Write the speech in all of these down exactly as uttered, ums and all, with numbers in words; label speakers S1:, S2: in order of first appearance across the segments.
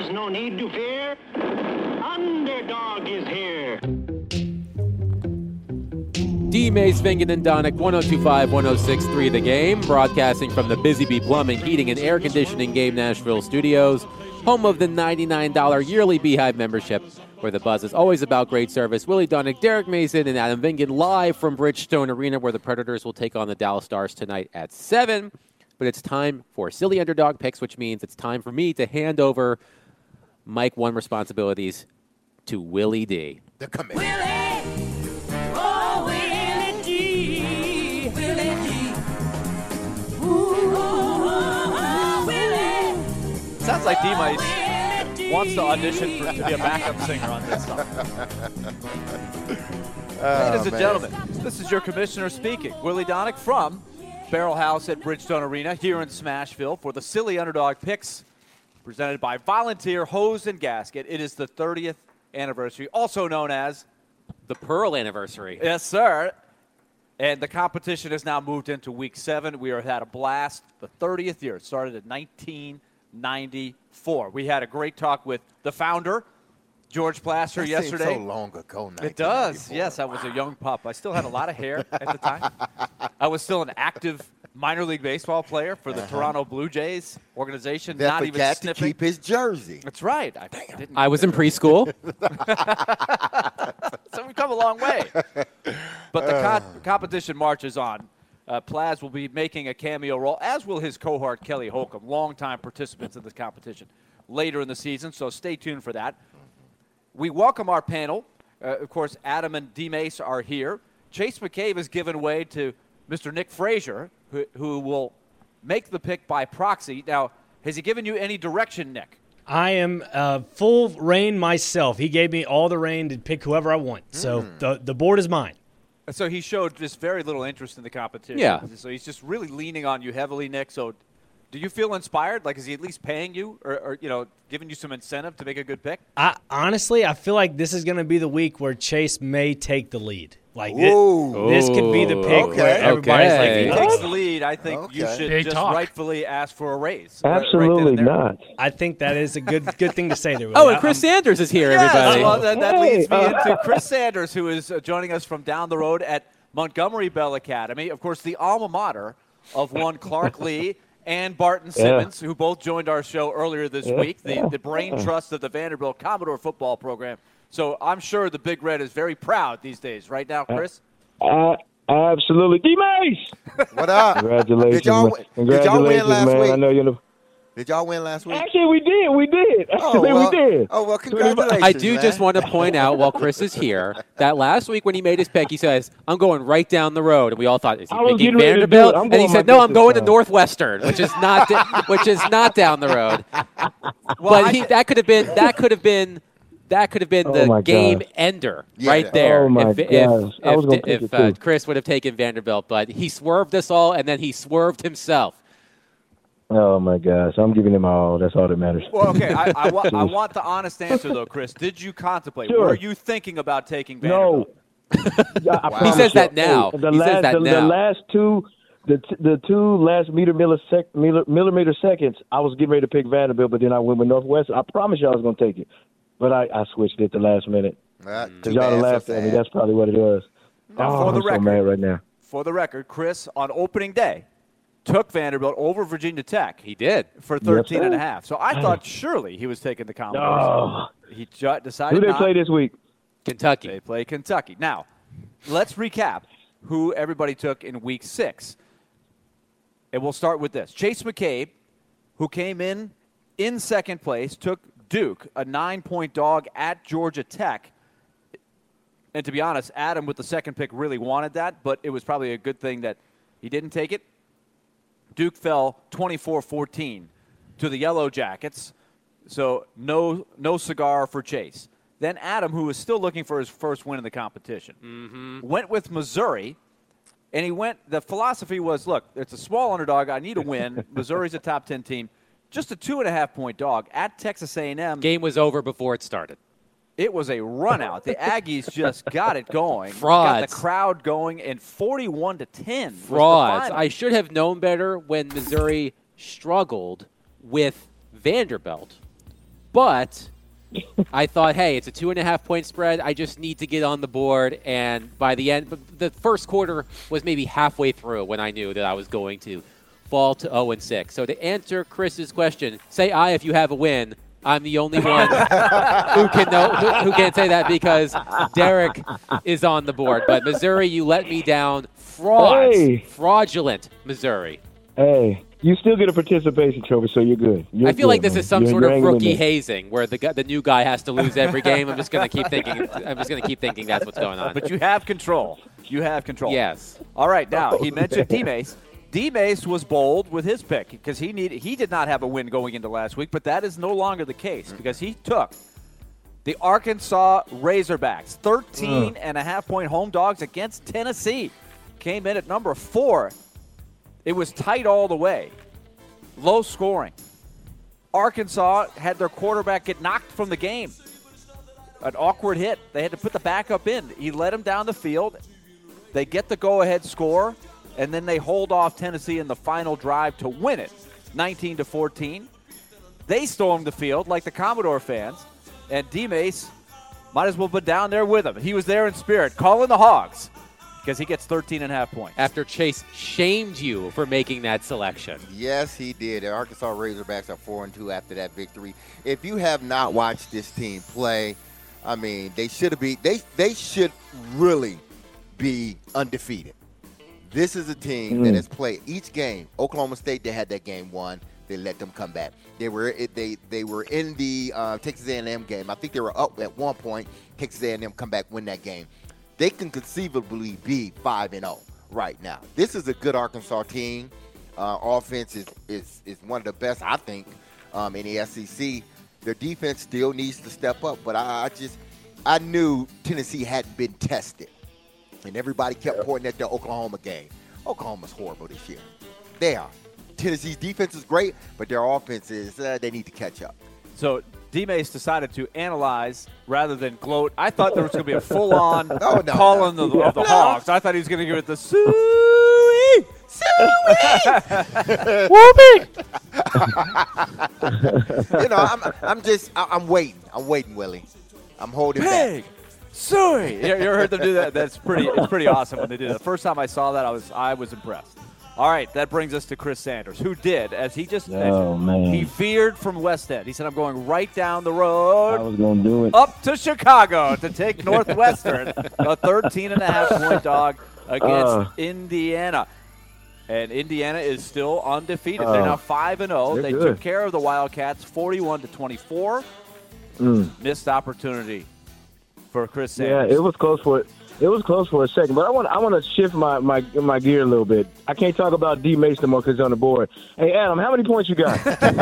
S1: There's no need to fear. Underdog is here.
S2: D. Mays, Vingen, and Donick, one oh two point five, one oh six point three The Game, broadcasting from the Busy Bee Plumbing, Heating, and Air Conditioning Game Nashville studios, home of the ninety-nine dollars yearly Beehive membership, where the buzz is always about great service. Willie Donick, Derek Mason, and Adam Vingen live from Bridgestone Arena, where the Predators will take on the Dallas Stars tonight at seven. But it's time for Silly Underdog Picks, which means it's time for me to hand over Mike One responsibilities to Willie D.
S3: The committee.
S4: Sounds like D-Mice wants to audition for, to be a backup singer on this song.
S3: Oh,
S4: Ladies and
S3: man.
S4: gentlemen, this is your commissioner speaking. Willie Donick from Barrel House at Bridgestone Arena here in Smashville for the Silly Underdog Picks presented by Volunteer Hose and Gasket. It is the thirtieth anniversary, also known as
S2: The Pearl Anniversary.
S4: Yes, sir. And the competition has now moved into week seven. We are had a blast. The thirtieth year. It started in nineteen ninety-four. We had a great talk with the founder, George Plaster,
S3: That
S4: yesterday.
S3: seems so long ago.
S4: It does. Yes, I was a young pup. I still had a lot of hair at the time. I was still an active minor league baseball player for the
S3: Uh-huh.
S4: Toronto Blue Jays organization.
S3: That
S4: not even
S3: forgot to
S4: sniffing.
S3: keep his jersey.
S4: That's right. I, didn't
S2: I was in preschool.
S4: So we've come a long way. But the co- competition marches on. Uh, Plaz will be making a cameo role, as will his cohort, Kelly Holcomb, longtime participants in this competition later in the season, so stay tuned for that. We welcome our panel. Uh, of course, Adam and D. Mace are here. Chase McCabe has given way to Mister Nick Frazier, who, who will make the pick by proxy. Now, has he given you any direction, Nick?
S5: I am uh, full reign myself. He gave me all the reign to pick whoever I want. So the the board is mine.
S4: So he showed just very little interest in the competition.
S2: Yeah.
S4: So he's just really leaning on you heavily, Nick. So do you feel inspired? Like, is he at least paying you or, or you know, giving you some incentive to make a good pick?
S5: I honestly, I feel like this is going to be the week where Chase may take the lead. Like thi-
S3: Ooh.
S5: this could be the pick
S3: Okay.
S5: where everybody's
S2: Okay.
S4: If he
S5: like,
S4: takes the lead, I think you
S3: Okay.
S4: should
S6: Big
S4: just
S6: talk.
S4: rightfully ask for a raise. Right- right then
S7: Absolutely
S4: and there.
S7: not.
S5: I think that is a good good thing to say there.
S2: Oh,
S5: Willie.
S2: and Chris
S5: I'm-
S2: Sanders is here,
S4: Yes,
S2: everybody.
S4: well, that, that
S7: Hey,
S4: leads me
S7: uh,
S4: into Chris Sanders, who is uh, joining us from down the road at Montgomery Bell Academy. Of course, the alma mater of one Clark Lee and Barton Simmons, who both joined our show earlier this
S7: Yeah,
S4: week, the,
S7: yeah.
S4: the brain trust of the Vanderbilt Commodore football program. So I'm sure the Big Red is very proud these days. Right now, Chris?
S7: Uh, absolutely. D-Mace!
S3: What up?
S7: Congratulations,
S3: Did y'all,
S7: man.
S3: win- did
S7: Congratulations,
S3: y'all win last
S7: man.
S3: week?
S7: I know you're the...
S3: Did y'all win last week?
S7: Actually, we did. We did.
S3: Oh,
S7: Actually,
S3: well,
S7: we did.
S3: oh, well, congratulations,
S2: I do
S3: man.
S2: just want to point out, while Chris is here, that last week when he made his pick, he says, I'm going right down the road. And we all thought, is he
S7: I was
S2: picking
S7: getting ready to do
S2: Vanderbilt?
S7: it. I'm
S2: And he
S7: going
S2: said,
S7: my
S2: no,
S7: pick
S2: I'm
S7: this
S2: going to
S7: time."
S2: Northwestern, which is not da- which is not down the road.
S4: Well,
S2: but he, that could have been that could have been that could have been
S7: Oh,
S2: the
S7: my
S2: game
S7: gosh.
S2: ender
S3: Yeah.
S2: right there.
S7: Oh, my
S2: if if,
S7: gosh. I was
S2: if,
S7: gonna pick
S2: if
S7: it,
S2: uh,
S7: too.
S2: Chris would have taken Vanderbilt, but he swerved us all, and then he swerved himself.
S7: Oh, my gosh. I'm giving him my all. That's all that matters.
S4: Well, okay. I, I, wa- I want the honest answer, though, Chris. Did you contemplate?
S7: Sure.
S4: Were you thinking about taking Vanderbilt?
S7: No. Yeah, I
S3: Wow.
S7: promise
S2: He says
S7: you.
S2: that now.
S7: Hey, the
S2: He says
S7: last,
S2: that
S7: the,
S2: now.
S7: The last two, the t- the two last meter millisec- milli- millimeter seconds, I was getting ready to pick Vanderbilt, but then I went with Northwestern. I promise you I was going to take it, but I, I switched it at the last minute
S3: Uh,
S7: because
S3: too
S7: y'all
S3: bad, so
S7: laughed at me.
S3: sad.
S7: That's probably what it was.
S4: Now,
S7: oh,
S4: for the
S7: I'm so
S4: record-
S7: mad right now.
S4: For the record, Chris, on opening day, took Vanderbilt over Virginia Tech
S2: He did.
S4: for thirteen and a
S7: sir.
S4: half. So I thought surely he was taking the Commodores.
S7: Oh.
S4: He ju- decided
S7: Who they
S4: not.
S7: play this week?
S2: Kentucky.
S4: They play Kentucky. Now, let's recap who everybody took in week six. And we'll start with this. Chase McCabe, who came in in second place, took Duke, a nine-point dog at Georgia Tech. And to be honest, Adam with the second pick really wanted that, but it was probably a good thing that he didn't take it. Duke fell twenty-four fourteen to the Yellow Jackets, so no no cigar for Chase. Then Adam, who was still looking for his first win in the competition,
S2: Mm-hmm.
S4: went with Missouri, and he went – the philosophy was, look, it's a small underdog. I need a win. Missouri's a top ten team. Just a two-and-a-half-point dog at Texas A and M.
S2: Game was over before it started.
S4: It was a run out. The Aggies just got it going.
S2: Frauds.
S4: Got the crowd going, and forty-one to ten.
S2: Frauds. I should have known better when Missouri struggled with Vanderbilt. But I thought, hey, it's a two and a half point spread. I just need to get on the board. And by the end, the first quarter was maybe halfway through when I knew that I was going to fall to oh and six. So to answer Chris's question, say I if you have a win. I'm the only one who can know who, who can say that because Derek is on the board. But Missouri, you let me down. Frauds,
S7: Hey.
S2: fraudulent Missouri.
S7: Hey, you still get a participation trophy, so you're good. You're
S2: I feel
S7: good,
S2: like this
S7: man.
S2: is some
S7: You're-
S2: sort
S7: you're
S2: of
S7: hanging in
S2: rookie
S7: there.
S2: hazing, where the guy, the new guy has to lose every game. I'm just gonna keep thinking. I'm just gonna keep thinking that's what's going on.
S4: But you have control. You have control.
S2: Yes.
S4: All right, now he mentioned D-Mace. D-Mace was bold with his pick because he needed, he did not have a win going into last week, but that is no longer the case because he took the Arkansas Razorbacks, thirteen and a half point home dogs against Tennessee. Came in at number four. It was tight all the way. Low scoring. Arkansas had their quarterback get knocked from the game. An awkward hit. They had to put the backup in. He led them down the field. They get the go-ahead score, and then they hold off Tennessee in the final drive to win it, nineteen to fourteen. They stormed the field like the Commodore fans, and D-Mace might as well have been down there with them. He was there in spirit, calling the Hogs, because he gets thirteen and a half points.
S2: After Chase shamed you for making that selection.
S3: Yes, he did. The Arkansas Razorbacks are four and two after that victory. If you have not watched this team play, I mean, they should be. They they should really be undefeated. This is a team
S7: Mm.
S3: that has played each game. Oklahoma State, they had that game won. They let them come back. They were they they were in the uh, Texas A and M game. I think they were up at one point. Texas A and M come back, win that game. They can conceivably be five and zero right now. This is a good Arkansas team. Uh, offense is, is is one of the best, I think, um, in the S E C. Their defense still needs to step up, but I, I just I knew Tennessee hadn't been tested, and everybody kept pointing at the Oklahoma game. Oklahoma's horrible this year. They are. Tennessee's defense is great, but their offense is uh, they need to catch up.
S4: So D-Mace decided to analyze rather than gloat. I thought there was going to be a full-on
S3: Oh, no,
S4: calling
S3: no.
S4: of, of the
S3: No.
S4: Hogs. I thought he was going to give it the suey, suey.
S3: You know, I'm I'm just I- I'm waiting. I'm waiting, Willie. I'm holding
S4: Pig,
S3: back.
S4: suey. You ever heard them do that? That's pretty. It's pretty awesome when they do that. The first time I saw that, I was I was impressed. All right, that brings us to Chris Sanders, who did, as he just
S7: Oh,
S4: mentioned,
S7: man.
S4: he veered from West End. He said, I'm going right down the
S7: I
S4: road
S7: was going to do it.
S4: up to Chicago to take Northwestern, a thirteen and a half point dog against
S7: Uh.
S4: Indiana. And Indiana is still undefeated. They're
S7: Uh.
S4: now five and oh.
S7: They're
S4: They
S7: good.
S4: took care of the Wildcats forty-one to twenty-four.
S7: Mm.
S4: Missed opportunity for Chris
S7: Yeah,
S4: Sanders.
S7: it was close for it was close for a second, but I want I want to shift my, my my gear a little bit. I can't talk about D Mace no more because he's on the board. Hey Adam, how many points you got?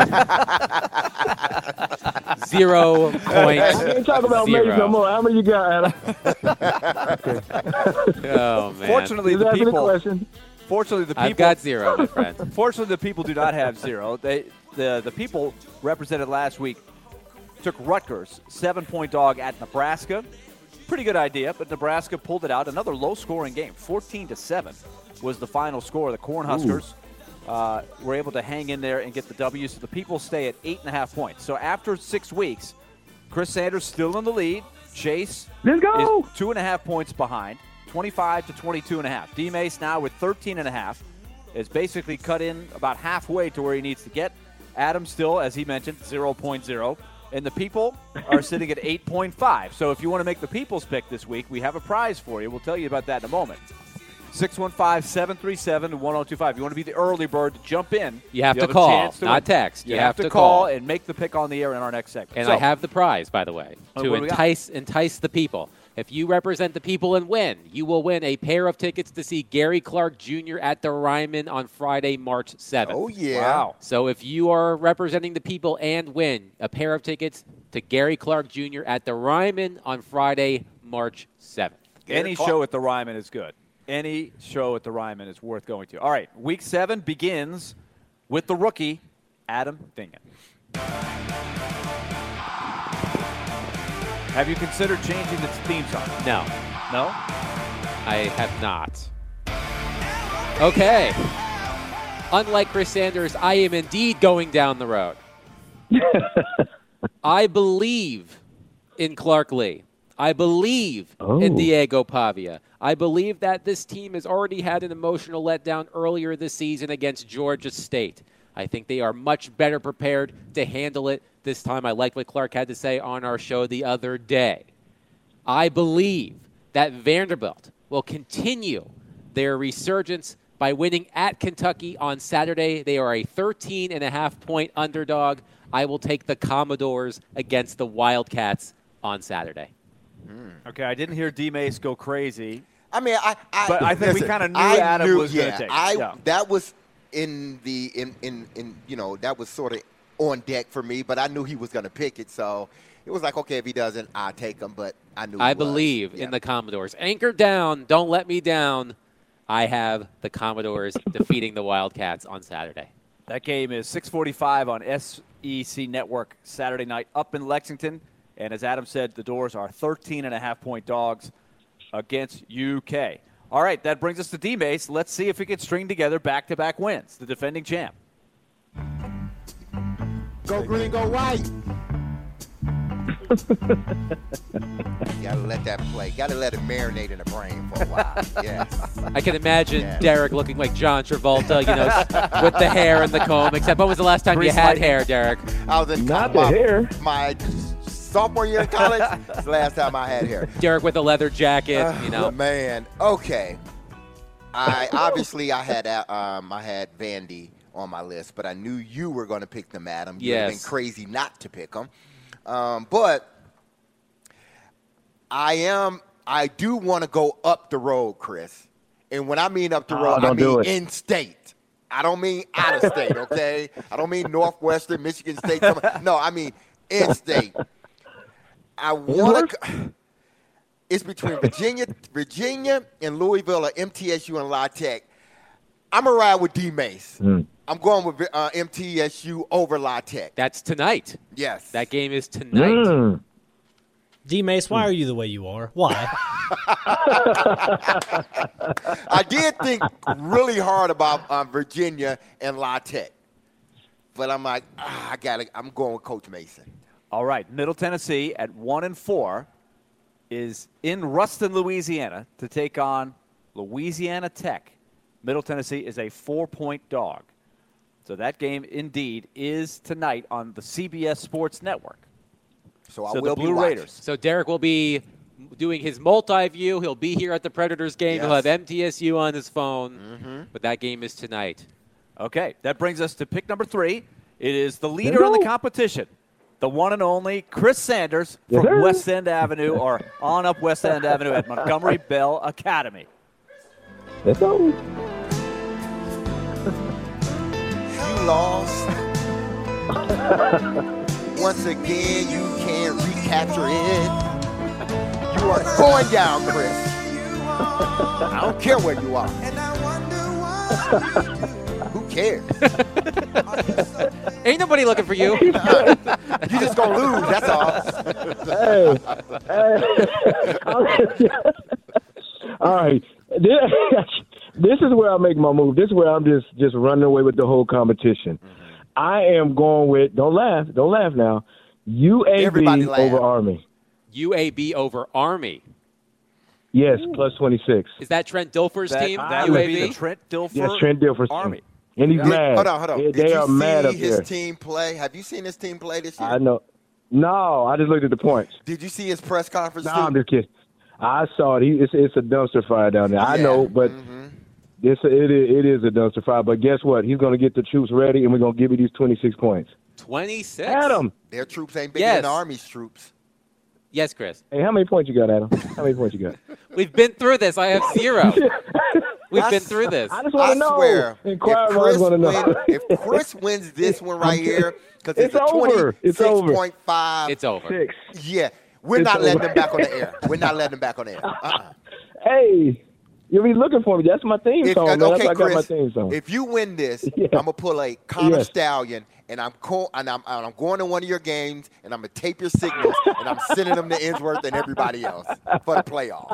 S2: Zero
S7: I
S2: point
S7: can't talk about Mace no
S2: zero.
S7: more. How many you got, Adam?
S2: Oh man.
S4: Fortunately,
S7: Just
S4: the
S7: ask me the
S4: people.
S7: question.
S4: Fortunately, the people.
S2: I've got zero, my friend.
S4: Fortunately, the people do not have zero. They the the people represented last week took Rutgers, seven-point dog at Nebraska. Pretty good idea, but Nebraska pulled it out. Another low-scoring game, fourteen to seven was the final score. The Cornhuskers uh, were able to hang in there and get the W, so the people stay at eight and a half points. So after six weeks, Chris Sanders still in the lead. Chase
S7: Let's go.
S4: is two and a half points behind, twenty-five to twenty-two and a half. D-Mace now with thirteen and a half is basically cut in about halfway to where he needs to get. Adam still, as he mentioned, zero point zero. And the people are sitting at eight point five. So if you want to make the people's pick this week, we have a prize for you. We'll tell you about that in a moment. six one five, seven three seven, one oh two five. You want to be the early bird to jump in.
S2: You have to
S4: a
S2: call,
S4: chance to
S2: not
S4: win.
S2: text.
S4: You,
S2: You
S4: have,
S2: have
S4: to,
S2: to
S4: call
S2: call.
S4: and make the pick on the air in our next segment.
S2: And
S4: So,
S2: I have the prize, by the way,
S4: Oh,
S2: to
S4: what do we got?
S2: entice entice the people. If you represent the people and win, you will win a pair of tickets to see Gary Clark Junior at the Ryman on Friday, March seventh.
S3: Oh yeah.
S4: Wow.
S2: So if you are representing the people and win, a pair of tickets to Gary Clark Junior at the Ryman on Friday, March seventh.
S4: Any
S3: Clark.
S4: show at the Ryman is good. Any show at the Ryman is worth going to. All right, week seven begins with the rookie, Adam Bingen. Have you considered changing the theme song?
S2: No,
S4: No?
S2: I have not. Okay. Unlike Chris Sanders, I am indeed going down the road. I believe in Clark Lee. I believe
S7: Oh.
S2: in Diego Pavia. I believe that this team has already had an emotional letdown earlier this season against Georgia State. I think they are much better prepared to handle it this time. I liked what Clark had to say on our show the other day. I believe that Vanderbilt will continue their resurgence by winning at Kentucky on Saturday. They are a thirteen and a half point underdog. I will take the Commodores against the Wildcats on Saturday.
S4: Okay, I didn't hear D-Mace go crazy.
S3: I mean, I, I
S4: But I think we
S3: listen,
S4: kinda knew
S3: I
S4: Adam
S3: knew-
S4: was gonna
S3: yeah,
S4: take it.
S3: I
S4: Yeah.
S3: that was in the in, in in you know that was sort of on deck for me, but I knew he was going to pick it, so it was like, okay, if he doesn't, I'll take him. But I knew
S2: I
S3: he was.
S2: believe
S3: Yeah.
S2: in the Commodores. Anchor down. Don't let me down. I have the Commodores defeating the Wildcats on Saturday.
S4: That game is six forty-five on S E C Network Saturday night up in Lexington. And as Adam said, the Doors are thirteen and a half point dogs against U K. All right, that brings us to D-Mace. Let's see if we can string together back-to-back wins. The defending champ.
S3: Go green, go white. Gotta let that play. Gotta let it marinate in the brain for a while. Yes.
S2: I can imagine
S3: Yeah.
S2: Derek looking like John Travolta, you know, with the hair and the comb. Except, when was the last time you
S4: Grease
S2: had
S4: lightning.
S2: hair, Derek?
S3: I was in
S7: Not
S3: my,
S7: the hair.
S3: my sophomore year in college. It's the last time I had hair.
S2: Derek with a leather jacket, you know.
S3: Oh, man. Okay. I obviously I had uh, um I had Vandy on my list, but I knew you were going to pick them, Adam. You would have
S2: Yes.
S3: been crazy not to pick them. Um, but I am. I do want to go up the road, Chris. And when I mean up the
S7: Oh,
S3: road, I
S7: don't do
S3: mean
S7: it.
S3: in state. I don't mean out of state. Okay. I don't mean Northwestern, Michigan State. No, I mean in state. I want to. It's between Virginia, Virginia, and Louisville, or M T S U and La Tech. I'm gonna ride with D Mace.
S7: Mm.
S3: I'm going with uh, M T S U over La Tech.
S2: That's tonight.
S3: Yes.
S2: That game is tonight.
S7: Mm.
S5: D Mace, why are you the way you are? Why?
S3: I did think really hard about um, Virginia and La Tech, but I'm like, ah, I gotta. I'm going with Coach Mason.
S4: All right, Middle Tennessee at one and four is in Ruston, Louisiana, to take on Louisiana Tech. Middle Tennessee is a four-point dog. So that game, indeed, is tonight on the C B S Sports Network.
S3: So I
S4: So
S3: will
S4: the Blue
S3: be watching.
S4: Raiders.
S2: So Derek will be doing his multi-view. He'll be here at the Predators game. He'll
S3: Yes.
S2: have M T S U on his phone. But that game is tonight.
S4: Okay, that brings us to pick number three. It is the leader in the competition, the one and only Chris Sanders from
S7: Yes, sir.
S4: West End Avenue, or on up West End Avenue at Montgomery Bell Academy.
S7: Let's go.
S3: You lost. Once again, you can't recapture it. You are going down, Chris. I don't care where you are. Who cares?
S2: Ain't nobody looking for you.
S3: You just gonna lose. That's all.
S7: Hey, hey. All right. This, this is where I make my move. This is where I'm just just running away with the whole competition. I am going with. Don't laugh. Don't laugh now. U A
S3: Everybody
S7: B
S3: laugh.
S7: over Army.
S2: U A B over Army.
S7: Yes, plus twenty-six.
S2: Is that Trent Dilfer's
S4: That,
S2: team,
S4: that would be
S2: U A B?
S4: the Trent Dilfer
S7: Yes, Trent Dilfer's
S4: Army.
S7: team. And he's
S3: Did-
S7: mad.
S3: hold on, hold on.
S7: They,
S3: Did
S7: they
S3: you
S7: are
S3: see
S7: mad up
S3: his
S7: there.
S3: team play? Have you seen his team play this year?
S7: I know. No, I just looked at the points.
S3: Did you see his press conference?
S7: No,
S3: too?
S7: I'm just kidding. I saw it. He, it's, it's a dumpster fire down there. I
S3: Yeah.
S7: know, but
S3: Mhm.
S7: this it is, it is a dumpster fire. But guess what? He's going to get the troops ready, and we're going to give you these twenty-six points.
S2: twenty-six.
S7: Adam,
S3: Their troops ain't bigger
S2: Yes.
S3: than the Army's troops.
S2: Yes, Chris.
S7: hey, how many points you got, Adam? How many points you got?
S2: We've been through this. I have zero. We've
S3: I
S2: been
S3: s-
S2: through this.
S7: I just want
S3: I
S7: to know.
S3: swear, if
S7: Inquiring
S3: Chris,
S7: want to know.
S3: win, if Chris wins this one right here, because it's,
S7: It's
S3: a
S7: over. It's over.
S3: twenty-six point five.
S2: It's over.
S7: Six.
S3: Yeah, we're
S7: It's
S3: not letting
S7: over.
S3: them back on the air. We're not letting them back on the air. Uh-uh.
S7: Hey, you'll be looking for me. That's my theme
S3: If,
S7: song,
S3: uh,
S7: man.
S3: okay,
S7: That's why I got my
S3: Chris,
S7: theme song.
S3: if you win this,
S7: Yeah.
S3: I'm gonna pull a Connor
S7: Yes.
S3: Stallion, and I'm co- and I'm and I'm going to one of your games, and I'm gonna tape your signals, and I'm sending them to Insworth and everybody else for the playoffs.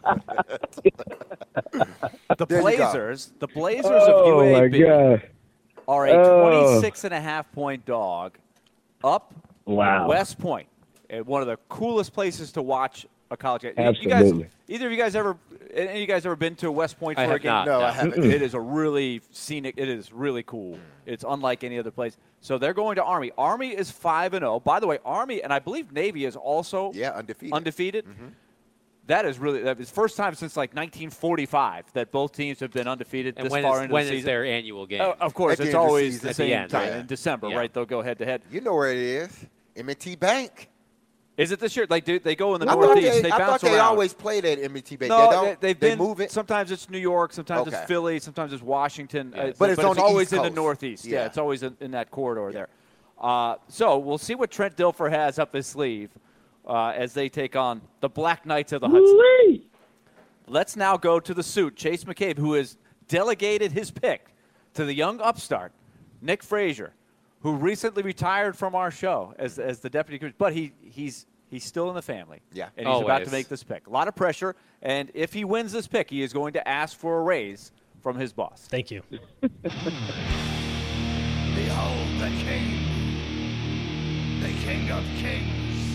S4: The
S3: There you go.
S4: Blazers, the Blazers
S7: oh,
S4: of
S7: my
S4: U A B
S7: God.
S4: are a
S7: Oh.
S4: twenty-six and a half point dog up
S7: Wow.
S4: West Point, uh, one of the coolest places to watch a college game. You
S7: Absolutely.
S4: guys, either of you guys ever, any of you guys ever been to West Point for
S2: I
S4: a
S2: have
S4: game?
S2: not.
S3: No,
S2: No.
S3: I haven't.
S4: It is a really scenic. It is really cool. It's unlike any other place. So they're going to Army. Army is five and zero. By the way, Army and I believe Navy is also
S3: Yeah, undefeated.
S4: undefeated. That is really that is first time since like nineteen forty-five that both teams have been undefeated
S2: And
S4: this
S2: when
S4: far
S2: is,
S4: into
S2: when
S4: the
S2: is
S4: season.
S2: their annual game?
S4: Oh, of course,
S3: At the
S4: it's
S3: end of the
S4: always
S3: season.
S4: the
S2: At the
S4: same
S2: end,
S4: time
S2: yeah.
S4: in December,
S2: Yeah.
S4: right? They'll go head to head.
S3: You know where it is? M and T Bank.
S4: Is it this year? Like, do they go in the
S3: I thought
S4: Northeast?
S3: they,
S4: They
S3: I
S4: bounce
S3: thought they
S4: around.
S3: always played at M and T Bank.
S4: No,
S3: they
S4: they,
S3: don't.
S4: they've
S3: they
S4: been.
S3: move it.
S4: Sometimes it's New York. Sometimes
S3: Okay.
S4: it's Philly. Sometimes it's Washington.
S2: Yeah.
S4: Uh,
S3: But it's on the
S4: always
S3: East
S4: in the
S3: Coast.
S4: Northeast. Yeah,
S3: Yeah.
S4: it's always in, in that corridor there. Uh, so we'll see what Trent Dilfer has up his sleeve uh, as they take on the Black Knights of the Hudson.
S7: Woo-wee.
S4: Let's now go to the suit, Chase McCabe, who has delegated his pick to the young upstart, Nick Frazier, who recently retired from our show as, as the deputy coach, but he, he's he's still in the family.
S3: Yeah.
S4: And he's about
S2: Always.
S4: to make this pick. A lot of pressure, and if he wins this pick, he is going to ask for a raise from his boss.
S5: Thank you.
S6: Behold the king, the king of kings.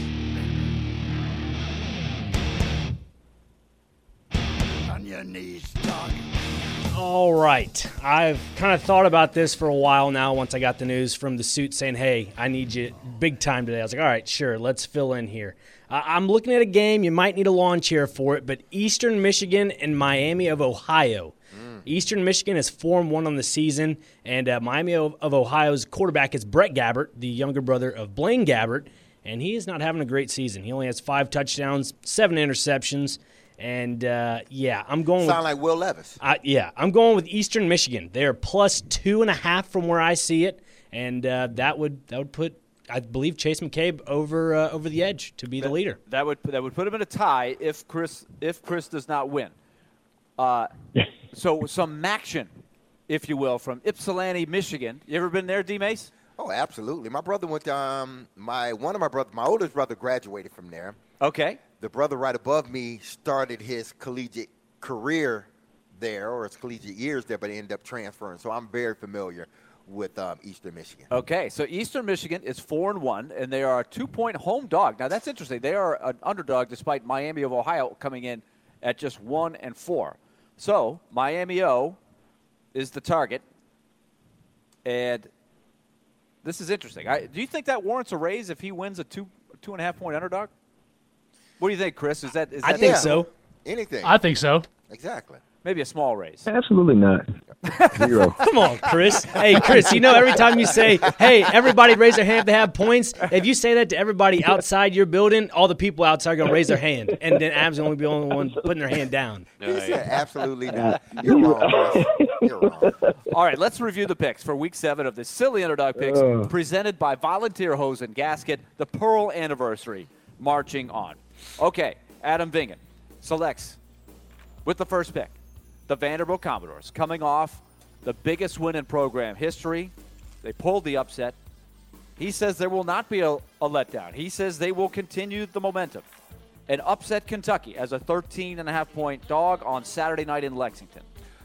S6: On your knees, dog.
S5: All right. I've kind of thought about this for a while now once I got the news from the suit saying, hey, I need you big time today. I was like, all right, sure, let's fill in here. Uh, I'm looking at a game. You might need a lawn chair for it, but Eastern Michigan and Miami of Ohio. Eastern Michigan is four and one on the season, and uh, Miami of, of Ohio's quarterback is Brett Gabbert, the younger brother of Blaine Gabbert, and he is not having a great season. He only has five touchdowns, seven interceptions, and uh, yeah, I'm going with
S3: Sound like Will Levis.
S5: I, yeah, I'm going with Eastern Michigan. They're plus two and a half from where I see it, and uh, that would that would put, I believe, Chase McCabe over uh, over the edge to be the leader.
S4: That would that would put him in a tie if Chris if Chris does not win. Uh, so some action, if you will, from Ypsilanti, Michigan. You ever been there, D. Mace?
S3: Oh, absolutely. My brother went to, um, my, one of my brothers, my oldest brother graduated from there.
S4: Okay.
S3: The brother right above me started his collegiate career there, or his collegiate years there, but ended up transferring. So I'm very familiar with um, Eastern Michigan.
S4: Okay, so Eastern Michigan is four and one, and they are a two-point home dog. Now that's interesting. They are an underdog, despite Miami of Ohio coming in at just one and four. So Miami O is the target, and this is interesting. I, do you think that warrants a raise if he wins a two two and a half point underdog? What do you think, Chris? Is that is
S5: I
S4: that
S5: think
S3: Yeah.
S5: so.
S3: Anything.
S8: I think so.
S3: exactly.
S4: maybe a small raise?
S7: Absolutely not. Zero.
S5: Come on, Chris. Hey, Chris, you know every time you say, hey, everybody raise their hand if they have points, if you say that to everybody outside your building, all the people outside are going to raise their hand. And then Ab's going to be the only one putting their hand down.
S3: He said absolutely not. You're wrong, Chris. You're wrong.
S4: All right, let's review the picks for Week Seven of the Silly Underdog Picks,
S7: Ugh.
S4: presented by Volunteer Hose and Gasket. The Pearl Anniversary marching on. Okay, Adam Vingan selects with the first pick the Vanderbilt Commodores, coming off the biggest win in program history. They pulled the upset. He says there will not be a, a letdown. He says they will continue the momentum and upset Kentucky as a thirteen and a half point dog on Saturday night in Lexington.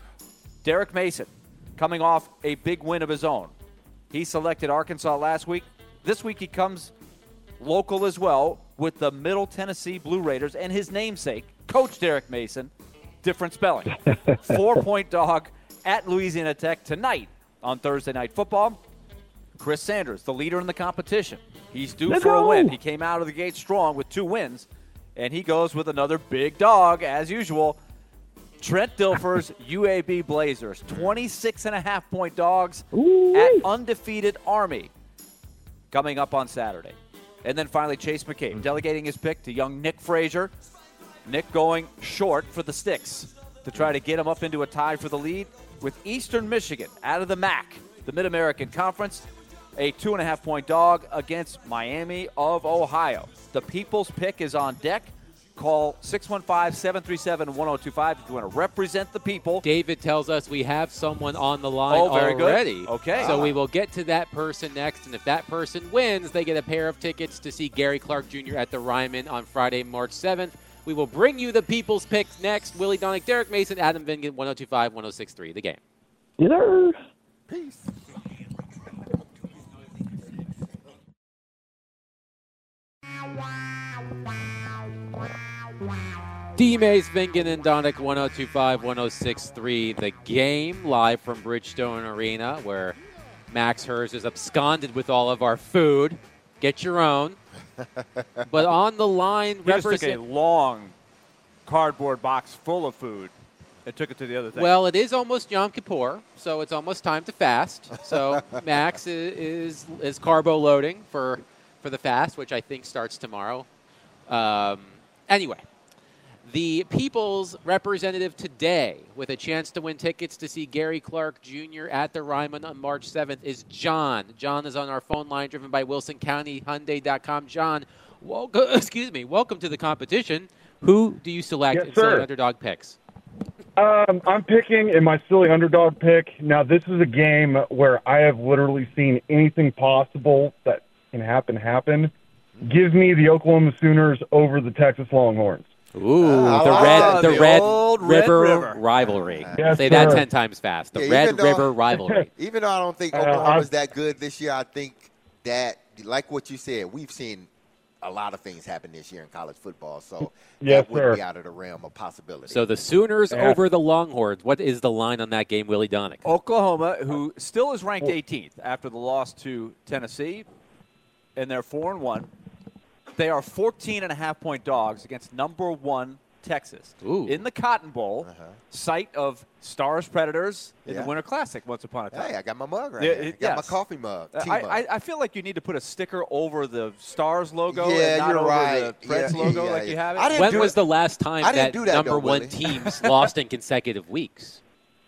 S4: Derek Mason, coming off a big win of his own. He selected Arkansas last week. This week he comes local as well with the Middle Tennessee Blue Raiders and his namesake, Coach Derek Mason. Different spelling. Four-point dog at Louisiana Tech tonight on Thursday Night Football. Chris Sanders, the leader in the competition. He's due
S7: Let's
S4: for a
S7: go.
S4: win. He came out of the gate strong with two wins, and he goes with another big dog, as usual. Trent Dilfer's U A B Blazers, twenty-six and a half point dogs
S7: Ooh-wee.
S4: at undefeated Army, coming up on Saturday. And then finally, Chase McCabe, delegating his pick to young Nick Frazier. Nick going short for the sticks to try to get him up into a tie for the lead with Eastern Michigan out of the M A C, the Mid-American Conference, a two and a half point dog against Miami of Ohio. The people's pick is on deck. Call six one five, seven three seven, one oh two five if you want to represent the people.
S2: David tells us we have someone on the line
S4: Oh, very good.
S2: already.
S4: Okay.
S2: So we will get to that person next, and if that person wins, they get a pair of tickets to see Gary Clark Junior at the Ryman on Friday, March seventh. We will bring you the people's picks next. Willie Donick, Derek Mason, Adam Vingan, one oh two five, one oh six three, The Game.
S7: Yes, sir.
S3: Peace.
S2: D. Mace, Vingen, and Donick, one oh two five, one oh six three. The Game, live from Bridgestone Arena, where Max Hers is absconded with all of our food. Get your own. But on the line,
S4: He just took a
S2: represent-
S4: long cardboard box full of food and took it to the other thing.
S2: Well, it is almost Yom Kippur, so it's almost time to fast. So Max is, is is carbo loading for for the fast, which I think starts tomorrow. Um, anyway, the People's representative today, with a chance to win tickets to see Gary Clark Junior at the Ryman on March seventh, is John. John is on our phone line, driven by Wilson County Hyundai dot com. John, welcome, excuse me, welcome to the competition. Who do you select
S8: Yes,
S2: in silly
S8: sir.
S2: underdog picks?
S8: Um, I'm picking in my silly underdog pick. Now, this is a game where I have literally seen anything possible that can happen happen. Give me the Oklahoma Sooners over the Texas Longhorns.
S2: Ooh,
S3: Uh,
S2: the
S3: I
S2: red,
S3: like
S2: the
S4: the
S2: red
S4: old Red
S2: River,
S4: River.
S2: rivalry.
S8: Yes,
S2: Say that
S8: sir.
S2: ten times fast. The
S3: Yeah,
S2: Red
S3: even though-
S2: River rivalry.
S3: Even though I don't think
S8: Uh,
S3: Oklahoma's
S8: I-
S3: that good this year, I think that, like what you said, we've seen a lot of things happen this year in college football. So
S8: Yes,
S3: that wouldn't
S8: sir.
S3: be out of the realm of possibility.
S2: So the Sooners
S8: Yeah.
S2: over the Longhorns. What is the line on that game, Willie Donick?
S4: Oklahoma, who still is ranked eighteenth after the loss to Tennessee, and they're four and one. They are fourteen and a half point dogs against number one Texas
S2: Ooh.
S4: in the Cotton Bowl, site of Stars Predators in
S3: Yeah.
S4: the Winter Classic once upon a time.
S3: hey, I got my mug right
S4: Yeah,
S3: here. I
S4: it-
S3: got my
S4: yes.
S3: coffee mug. Tea
S4: I,
S3: mug.
S4: I, I feel like you need to put a sticker over the Stars logo
S3: Yeah,
S4: and not
S3: you're
S4: over
S3: right.
S4: the Preds
S3: Yeah,
S4: logo
S3: yeah,
S4: like
S3: yeah.
S4: you have it.
S3: I didn't
S2: When
S3: do
S2: was
S3: it.
S2: the last time
S3: I didn't
S2: that
S3: do that,
S2: number
S3: though,
S2: one
S3: Willie.
S2: teams lost in consecutive weeks?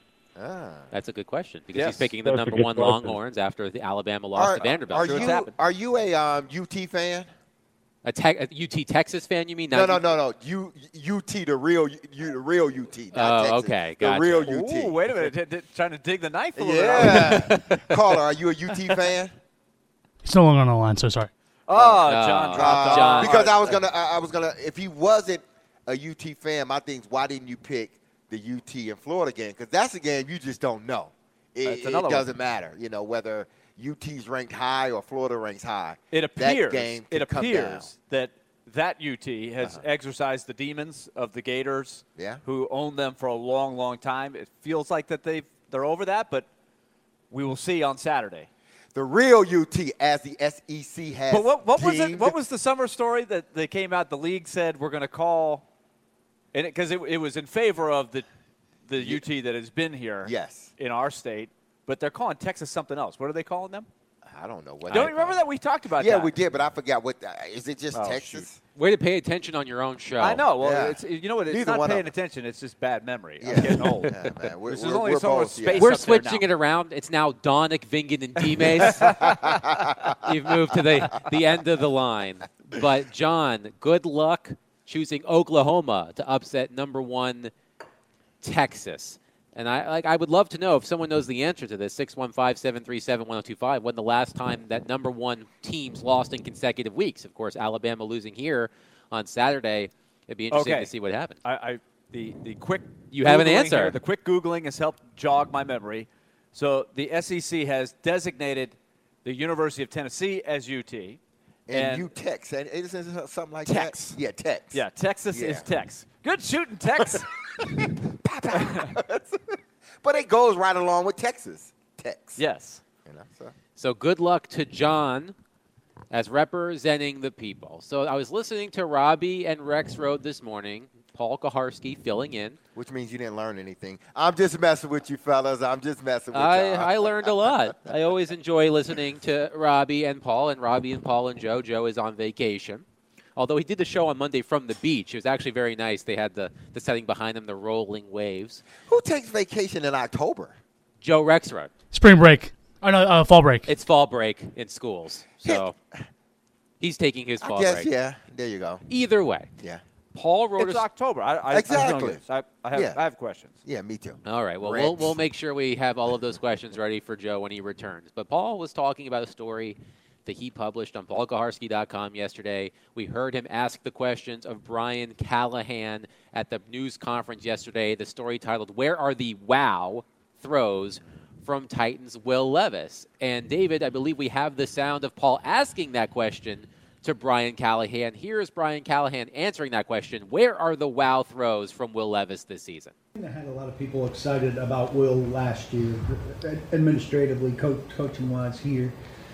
S3: Ah.
S2: That's a good question because
S4: Yes.
S2: he's picking the
S8: That's a
S2: number
S8: good
S2: one
S8: question.
S2: Longhorns after the Alabama lost to Vanderbilt.
S3: Are
S4: Sure, it's
S3: you
S4: happened.
S3: are you a um, U T fan?
S2: A, te- a U T Texas fan, you mean?
S3: No,
S2: Not
S3: no,
S2: U-
S3: no, no. U, UT, the real, you, the real U T. Not
S2: Oh,
S3: Texas.
S2: okay,
S3: The
S2: gotcha.
S3: real U T.
S4: Ooh, wait a minute. D- d- trying to dig the knife a little bit.
S3: Yeah. Caller, are you a U T fan?
S9: He's no longer on the line, so sorry.
S4: Oh, John
S2: Oh,
S4: dropped
S3: Uh,
S4: off.
S2: John.
S3: Because I was gonna, I, I was gonna. If he wasn't a U T fan, my thing's why didn't you pick the U T and Florida game? Because that's a game you just don't know. It,
S4: That's
S3: it
S4: another one.
S3: doesn't matter, you know, whether U T's ranked high or Florida ranks high.
S4: It
S3: That
S4: appears,
S3: game
S4: it
S3: can come down.
S4: appears that that U T has
S3: Uh-huh.
S4: exercised the demons of the Gators,
S3: Yeah.
S4: who owned them for a long, long time. It feels like that they they're over that, but we will see on Saturday.
S3: The real U T, as the S E C has.
S4: But what, what was it?
S3: deemed-
S4: What was the summer story that they came out? The league said we're going to call, and because it, it, it was in favor of the the U T that has been here,
S3: Yes.
S4: in our state, but they're calling Texas something else. What are they calling them?
S3: I don't know what.
S4: Don't
S3: they
S4: you remember
S3: call
S4: that we talked
S3: it.
S4: about?
S3: Yeah,
S4: that.
S3: we did, but I forgot what. Uh, is it just
S4: Oh,
S3: Texas?
S2: Way to pay attention on your own show.
S4: I know. Well,
S3: Yeah.
S4: it's you know what? It's
S3: Neither
S4: not
S3: one of
S4: paying
S3: them.
S4: attention. It's just bad memory.
S3: Yeah.
S4: I'm getting old.
S3: Yeah, man. We're,
S4: This is
S3: we're,
S4: only
S3: we're
S4: so much
S3: both,
S4: space.
S3: yeah.
S2: We're
S4: up there
S2: switching
S4: now.
S2: it around. It's now Donick, Vingen, and D-Mace. You've moved to the, the end of the line. But, John, good luck choosing Oklahoma to upset number one Texas. And I like I would love to know if someone knows the answer to this, six one five, seven three seven, one oh two five, when the last time that number one teams lost in consecutive weeks. Of course, Alabama losing here on Saturday. It'd be interesting
S4: Okay.
S2: to see what happened.
S4: I, I the the quick
S2: You have an
S4: Googling
S2: answer.
S4: here- the quick googling has helped jog my memory. So the S E C has designated the University of Tennessee as U T,
S3: And U Tex, and it is something like
S4: Tex.
S3: that. Yeah, Tex.
S4: yeah, Texas
S3: Yeah.
S4: is Tex. Good shooting, Tex.
S3: But it goes right along with Texas. Tex.
S4: yes.
S3: You know, so.
S2: So good luck to John as representing the people. So I was listening to Robbie and Rex Road this morning. Paul Kaharski filling in.
S3: Which means you didn't learn anything. I'm just messing with you, fellas. I'm just messing with
S2: I,
S3: y'all.
S2: I learned a lot. I always enjoy listening to Robbie and Paul, and Robbie and Paul and Joe. Joe is on vacation. Although he did the show on Monday from the beach. It was actually very nice. They had the, the setting behind them, the rolling waves.
S3: Who takes vacation in October?
S2: Joe Rexrod.
S9: Spring break. Oh, no, uh, fall break.
S2: It's fall break in schools. So he's taking his fall
S3: I guess,
S2: break.
S3: yeah. There you go.
S2: Either way,
S3: Yeah.
S2: Paul wrote
S4: It's
S2: a
S4: October. I, I,
S3: Exactly.
S4: I, know this. I, I, have,
S3: Yeah.
S4: I have questions.
S3: Yeah, me too.
S2: All right. Well, we'll
S3: Rex.
S2: we'll make sure we have all of those questions ready for Joe when he returns. But Paul was talking about a story that he published on paul kaharski dot com yesterday. We heard him ask the questions of Brian Callahan at the news conference yesterday. The story titled, "Where Are the Wow Throws from Titans Will Levis?" And David, I believe we have the sound of Paul asking that question to Brian Callahan. Here's Brian Callahan answering that question. Where are the wow throws from Will Levis this season?
S10: I had a lot of people excited about Will last year, administratively, coach, coaching-wise here,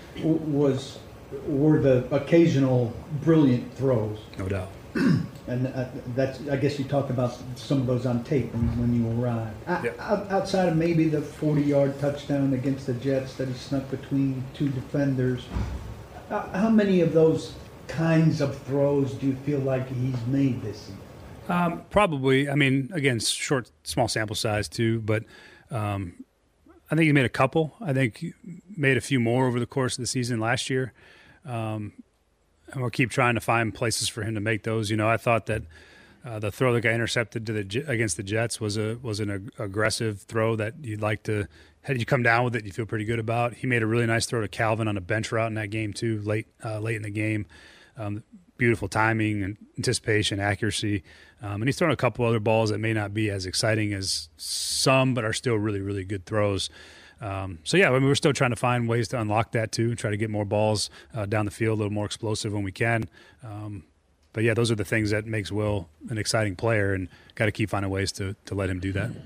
S10: was were the occasional brilliant throws.
S9: No doubt.
S10: And uh, that's, I guess you talked about some of those on tape when, when you arrived.
S9: Yeah.
S10: Out, outside of maybe the forty-yard touchdown against the Jets that he snuck between two defenders, uh, how many of those kinds of throws do you feel like he's made this season?
S9: Um, probably. I mean, again, short, small sample size too, but um, I think he made a couple. I think he made a few more over the course of the season last year. Um, and we'll keep trying to find places for him to make those. You know, I thought that uh, the throw that got intercepted to the against the Jets was a was an ag- aggressive throw that you'd like to. Had you come down with it, you feel pretty good about. He made a really nice throw to Calvin on a bench route in that game too, late uh, late in the game. Um, beautiful timing and anticipation, accuracy. Um, and he's thrown a couple other balls that may not be as exciting as some, but are still really, really good throws. Um, so, yeah, I mean, we're still trying to find ways to unlock that too, try to get more balls uh, down the field, a little more explosive when we can. Um, but, yeah, those are the things that makes Will an exciting player, and got to keep finding ways to, to let him do that.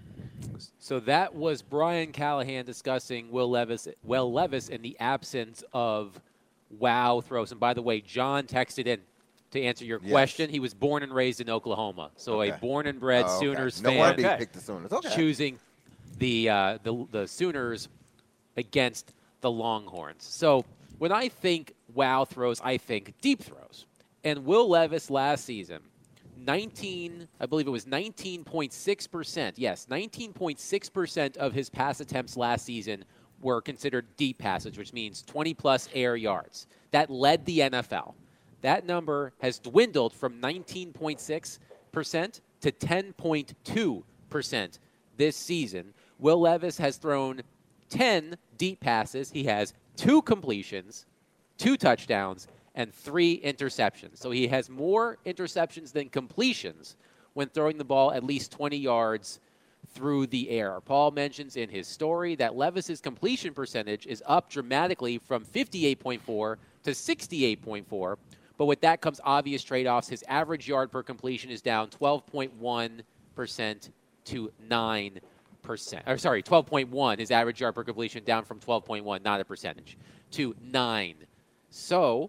S2: So that was Brian Callahan discussing Will Levis, Will Levis in the absence of wow throws. And by the way, John texted in to answer your
S3: Yes.
S2: question. He was born and raised in Oklahoma, so
S3: Okay.
S2: a born and bred
S3: Oh, okay.
S2: Sooners
S3: No
S2: fan.
S3: wonder he picked the Sooners. Okay.
S2: Choosing the, uh, the the Sooners against the Longhorns. So when I think wow throws, I think deep throws. And Will Levis last season, nineteen, I believe it was nineteen point six percent. Yes, nineteen point six percent of his pass attempts last season were considered deep passes, which means twenty plus air yards. That led the N F L. That number has dwindled from nineteen point six percent to ten point two percent this season. Will Levis has thrown ten deep passes. He has two completions, two touchdowns, and three interceptions. So he has more interceptions than completions when throwing the ball at least twenty yards through the air. Paul mentions in his story that Levis's completion percentage is up dramatically from fifty-eight point four to sixty-eight point four. But with that comes obvious trade-offs. His average yard per completion is down twelve point one percent to nine percent. Or sorry, twelve point one. His average yard per completion down from twelve point one, not a percentage, to nine. So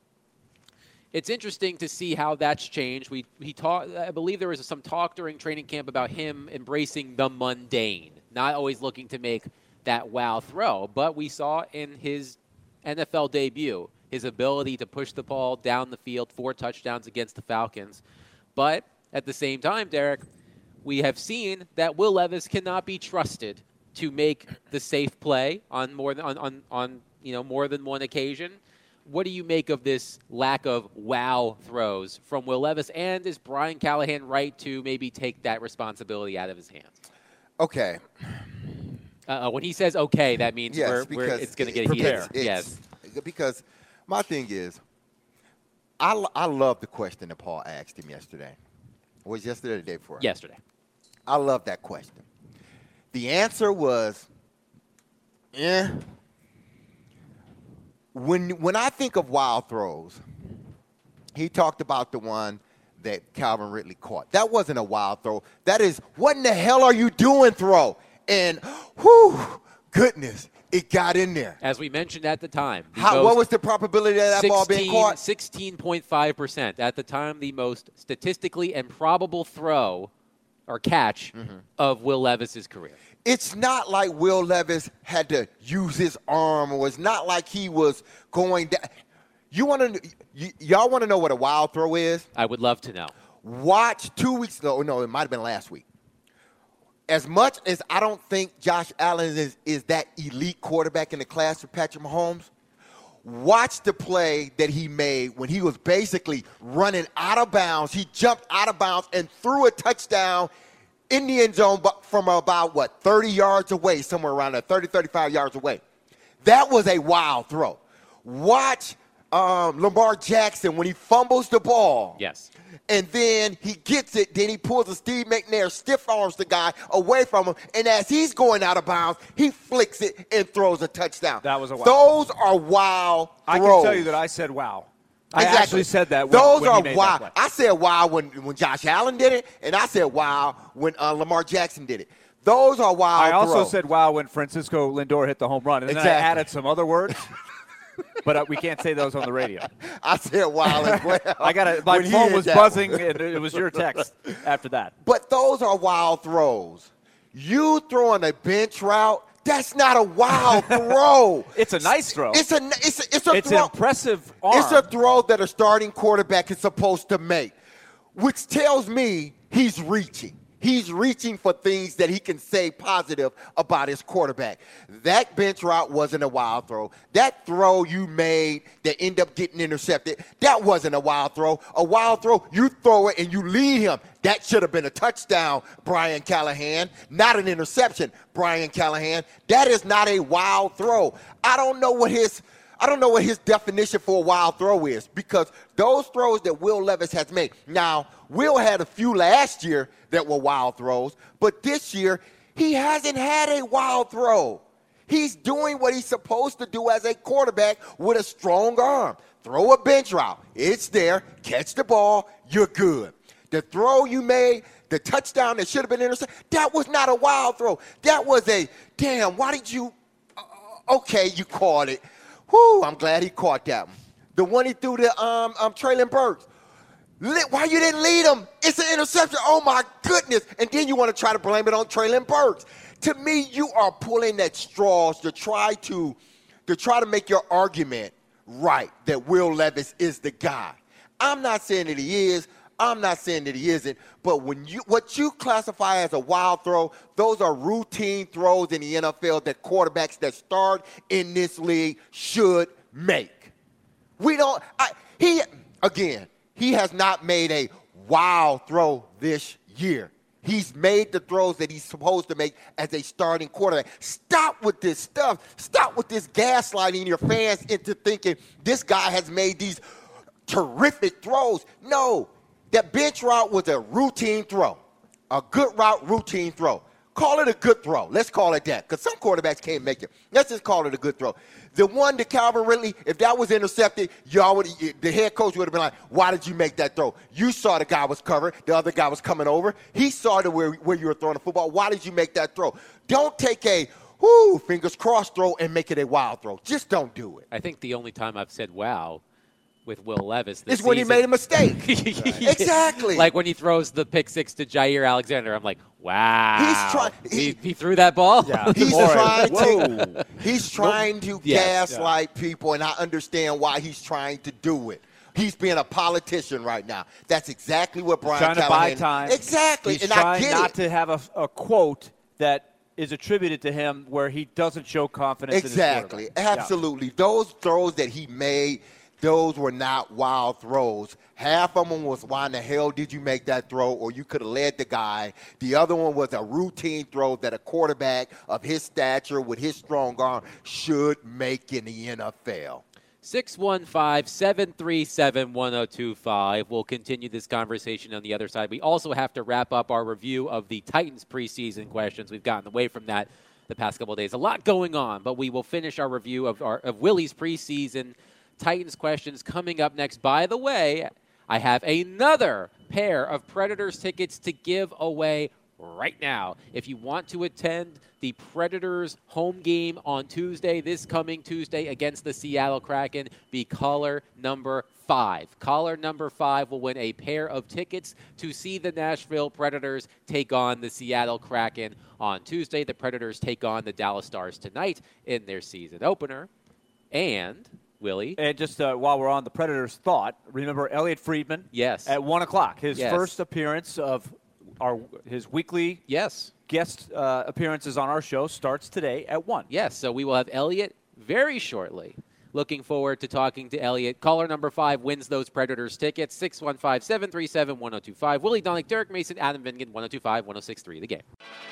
S2: it's interesting to see how that's changed. We he talked. I believe there was some talk during training camp about him embracing the mundane, not always looking to make that wow throw. But we saw in his N F L debut his ability to push the ball down the field, four touchdowns against the Falcons. But at the same time, Derek, we have seen that Will Levis cannot be trusted to make the safe play on more than on, on, on you know more than one occasion. What do you make of this lack of wow throws from Will Levis? And is Brian Callahan right to maybe take that responsibility out of his hands?
S3: Okay.
S2: Uh, when he says okay, that means
S3: Yes,
S2: we're, we're,
S3: because
S2: it's going to get
S3: it's-
S2: heated.
S3: it's-
S2: Yes.
S3: Because my thing is, I, lo- I love the question that Paul asked him yesterday. Was yesterday or the day before?
S2: Yesterday.
S3: I love that question. The answer was, eh. When when I think of wild throws, he talked about the one that Calvin Ridley caught. That wasn't a wild throw. That is, what in the hell are you doing throw? And, whew, goodness, it got in there.
S2: As we mentioned at the time. the
S3: How,
S2: most
S3: what was the probability of that ball being caught?
S2: sixteen point five percent. At the time, the most statistically improbable throw or catch
S3: Mm-hmm.
S2: of Will Levis's career.
S3: It's not like Will Levis had to use his arm, or it's not like he was going down. You want to, y- y'all want to know what a wild throw is?
S2: I would love to know.
S3: Watch two weeks ago. No, it might have been last week. As much as I don't think Josh Allen is, is that elite quarterback in the class of Patrick Mahomes, watch the play that he made when he was basically running out of bounds. He jumped out of bounds and threw a touchdown in the end zone but from about, what, thirty yards away, somewhere around there, thirty, thirty-five yards away. That was a wild throw. Watch um, Lamar Jackson when he fumbles the ball.
S2: Yes.
S3: And then he gets it. Then he pulls a Steve McNair, stiff arms the guy away from him. And as he's going out of bounds, he flicks it and throws a touchdown.
S4: That was a wow.
S3: Those are wild
S4: I
S3: throws.
S4: can tell you that I said wow. I
S3: Exactly.
S4: actually said that when,
S3: Those
S4: when he
S3: are
S4: made
S3: wild.
S4: that play.
S3: I said wow when, when Josh Allen did it, and I said wow when uh, Lamar Jackson did it. Those are wild
S4: I also
S3: throws.
S4: said wow when Francisco Lindor hit the home run, and then
S3: Exactly.
S4: I added some other words. But uh, we can't say those on the radio.
S3: I said wow as well.
S4: I got it. My
S3: when he
S4: phone
S3: hit
S4: was
S3: that
S4: buzzing,
S3: one.
S4: and it was your text after that.
S3: But those are wild throws. You throwing a bench route, that's not a wild throw.
S4: It's a nice throw.
S3: It's a it's a, it's a
S4: It's
S3: throw.
S4: an impressive arm.
S3: It's a throw that a starting quarterback is supposed to make, which tells me he's reaching. He's reaching for things that he can say positive about his quarterback. That bench route wasn't a wild throw. That throw you made that ended up getting intercepted, that wasn't a wild throw. A wild throw, you throw it and you lead him. That should have been a touchdown, Brian Callahan, not an interception, Brian Callahan. That is not a wild throw. I don't know what his I don't know what his definition for a wild throw is, because those throws that Will Levis has made. Now, Will had a few last year that were wild throws, but this year he hasn't had a wild throw. He's doing what he's supposed to do as a quarterback with a strong arm. Throw a bench route. It's there. Catch the ball. You're good. The throw you made, the touchdown that should have been intercepted, that was not a wild throw. That was a, damn, why did you, uh, okay, you caught it. Whew, I'm glad he caught that one. The one he threw to um, um, Traylon Burks. Why you didn't lead him? It's an interception. Oh, my goodness. And then you want to try to blame it on Traylon Burks. To me, you are pulling at straws to try to, to try to make your argument right that Will Levis is the guy. I'm not saying that he is. I'm not saying that he isn't. But when you what you classify as a wild throw, those are routine throws in the N F L that quarterbacks that start in this league should make. We don't I, he again, he has not made a wild throw this year. He's made the throws that he's supposed to make as a starting quarterback. Stop with this stuff. Stop with this gaslighting your fans into thinking this guy has made these terrific throws. No. That bench route was a routine throw, a good route, routine throw. Call it a good throw. Let's call it that, because some quarterbacks can't make it. Let's just call it a good throw. The one to Calvin Ridley, if that was intercepted, y'all would, the head coach would have been like, why did you make that throw? You saw the guy was covered. The other guy was coming over. He saw the where, where you were throwing the football. Why did you make that throw? Don't take a, whoo, fingers crossed throw and make it a wild throw. Just don't do it.
S2: I think the only time I've said wow with Will Levis this
S3: It's when he
S2: season-
S3: made a mistake. Exactly.
S2: Like when he throws the pick six to Jair Alexander, I'm like, wow.
S3: He's trying.
S2: He, he threw that ball?
S4: Yeah.
S3: He's
S4: Boy,
S3: trying
S4: whoa.
S3: to. He's trying to
S2: Yes.
S3: gaslight people, and I understand why he's trying to do it. He's being a politician right now. That's exactly what Brian
S4: trying to
S3: Callahan.
S4: buy time.
S3: Exactly,
S4: He's
S3: and
S4: trying
S3: I get
S4: not
S3: it.
S4: to have a, a quote that is attributed to him where he doesn't show confidence
S3: Exactly,
S4: in his quarterback.
S3: absolutely. Those throws that he made, those were not wild throws. Half of them was, why in the hell did you make that throw? Or you could have led the guy. The other one was a routine throw that a quarterback of his stature with his strong arm should make in the N F L.
S2: six one five, seven three seven, one oh two five. We'll continue this conversation on the other side. We also have to wrap up our review of the Titans preseason questions. We've gotten away from that the past couple of days. A lot going on, but we will finish our review of, our, of Willie's preseason Titans questions coming up next. By the way, I have another pair of Predators tickets to give away right now. If you want to attend the Predators home game on Tuesday, this coming Tuesday against the Seattle Kraken, be caller number five. Caller number five will win a pair of tickets to see the Nashville Predators take on the Seattle Kraken on Tuesday. The Predators take on the Dallas Stars tonight in their season opener. And Willie.
S4: And just uh, while we're on the Predators thought, remember Elliot Friedman?
S2: Yes.
S4: At one o'clock. His
S2: Yes.
S4: first appearance of our his weekly
S2: yes
S4: guest uh, appearances on our show starts today at one.
S2: Yes, so we will have Elliot very shortly. Looking forward to talking to Elliot. Caller number five wins those Predators tickets. six one five, seven three seven, one oh two five. Willie Donick, Derek Mason, Adam Vingan, one oh two five, one oh six three. The Game.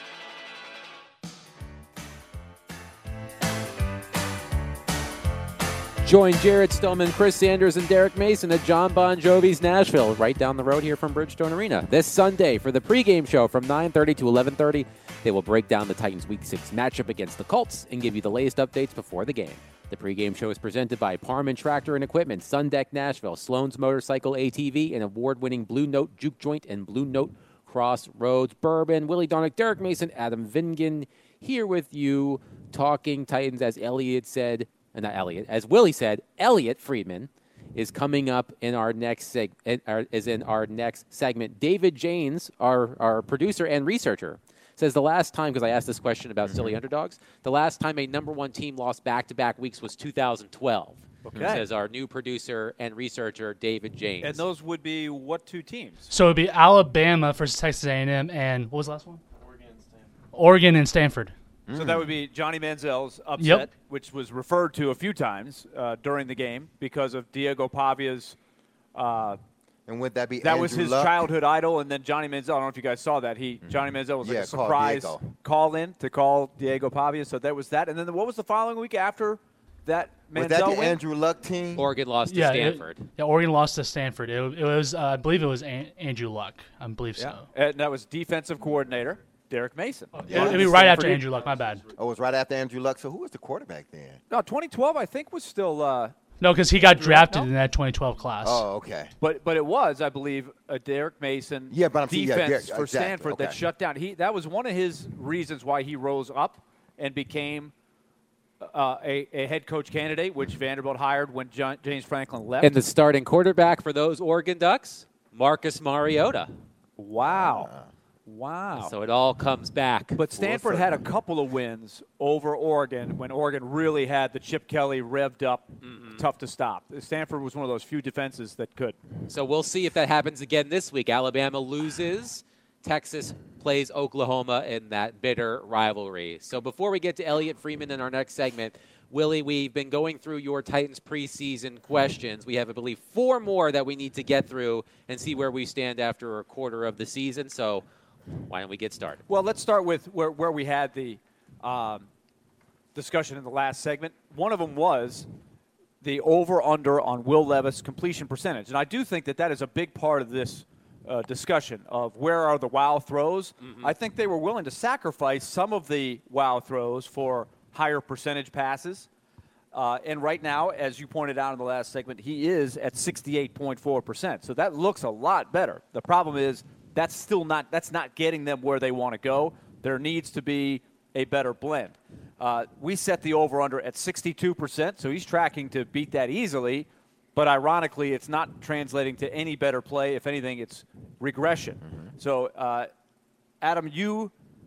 S2: Join Jared Stillman, Chris Sanders, and Derek Mason at John Bon Jovi's Nashville, right down the road here from Bridgestone Arena. This Sunday for the pregame show from nine thirty to eleven thirty. They will break down the Titans' Week six matchup against the Colts and give you the latest updates before the game. The pregame show is presented by Parman Tractor and Equipment, Sundeck Nashville, Sloan's Motorcycle A T V, and award-winning Blue Note Juke Joint and Blue Note Crossroads Bourbon. Willie Donick, Derek Mason, Adam Vingan here with you talking Titans, as Elliot said, uh, not Elliot, as Willie said, Elliot Friedman is coming up in our next seg- is in our next segment. David Janes, our, our producer and researcher, says the last time, because I asked this question about silly underdogs, the last time a number one team lost back-to-back weeks was two thousand twelve.
S4: Okay.
S2: Says our new producer and researcher, David James.
S4: And those would be what two teams?
S11: So it would be Alabama versus Texas A and M, and what was the last one? Oregon and Stanford. Oregon and Stanford.
S4: So that would be Johnny Manziel's upset,
S11: Yep.
S4: which was referred to a few times uh, during the game because of Diego Pavia's. Uh,
S3: and would that be
S4: that
S3: Andrew
S4: was his
S3: Luck?
S4: childhood idol, and then Johnny Manziel. I don't know if you guys saw that. He Johnny Manziel was like
S3: Yeah,
S4: a
S3: called
S4: surprise
S3: Diego.
S4: call in to call Diego Pavia. So that was that. And then what was the following week after that?
S3: Was
S4: Manziel
S3: that the
S4: win?
S3: Andrew Luck team?
S2: Oregon lost to
S11: Yeah,
S2: Stanford.
S11: It, yeah, Oregon lost to Stanford. It, it was, uh, I believe it was An- Andrew Luck. I believe
S4: Yeah.
S11: so.
S4: And that was defensive coordinator Derek Mason.
S11: Yeah, it'd be right after Andrew Luck. My bad.
S3: Oh, it was right after Andrew Luck. So who was the quarterback then?
S4: No, twenty twelve I think was still. Uh,
S11: No, because he got
S4: Andrew Luck,
S11: drafted
S4: no?
S11: in that twenty twelve class.
S3: Oh, okay.
S4: But but it was, I believe, a Derek Mason
S3: Yeah, but I'm saying, yeah,
S4: defense
S3: Derek-
S4: for
S3: exactly,
S4: Stanford that
S3: okay.
S4: shut down. He that was one of his reasons why he rose up and became uh, a, a head coach candidate, which Vanderbilt hired when John, James Franklin left.
S2: And the starting quarterback for those Oregon Ducks, Marcus Mariota.
S4: wow, wow.
S2: So it all comes back.
S4: But Stanford had a couple of wins over Oregon when Oregon really had the Chip Kelly revved up, tough to stop. Stanford was one of those few defenses that could.
S2: So we'll see if that happens again this week. Alabama loses. Texas plays Oklahoma in that bitter rivalry. So before we get to Elliot Freeman in our next segment, Willie, we've been going through your Titans preseason questions. We have, I believe, four more that we need to get through and see where we stand after a quarter of the season. So why don't we get started?
S4: Well, let's start with where, where we had the um, discussion in the last segment. One of them was the over-under on Will Levis completion percentage. And I do think that that is a big part of this uh, discussion of where are the wow throws.
S2: Mm-hmm.
S4: I think they were willing to sacrifice some of the wow throws for higher percentage passes. Uh, and right now, as you pointed out in the last segment, he is at sixty-eight point four percent. So that looks a lot better. The problem is that's still not that's not getting them where they want to go. There needs to be a better blend. Uh, we set the over-under at sixty-two percent, so he's tracking to beat that easily. But ironically, it's not translating to any better play. If anything, it's regression.
S3: Mm-hmm.
S4: So, uh, Adam, you,